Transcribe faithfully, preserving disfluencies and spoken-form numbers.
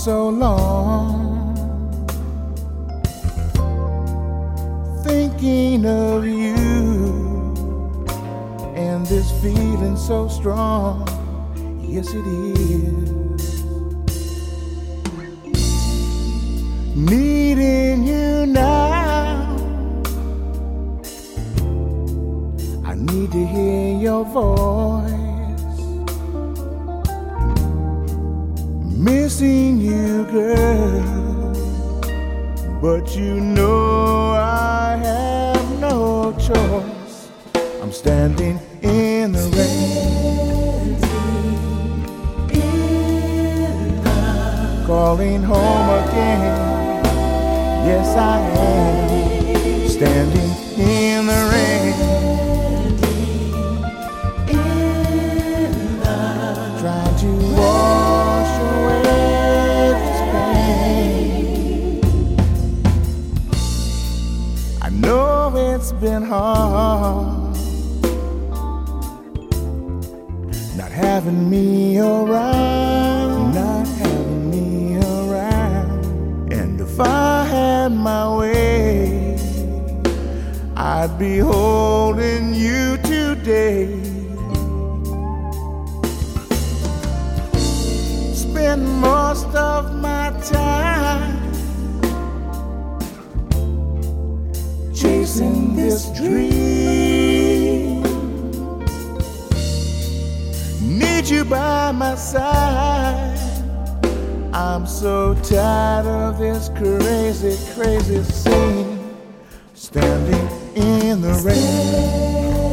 so long, thinking of you, and this feeling so strong. Yes, it is. Needing you now, I need to hear your voice. Missing you, girl, but you know I have no choice. I'm standing in the rain, calling home again. Yes, I am standing in the rain, trying to wash away this pain. I know it's been hard not having me around, not having me around. And if I had my way, I'd be holding you today. Spend most of my time chasing this dream. Need you by my side. I'm so tired of this crazy, crazy scene. Standing in the rain,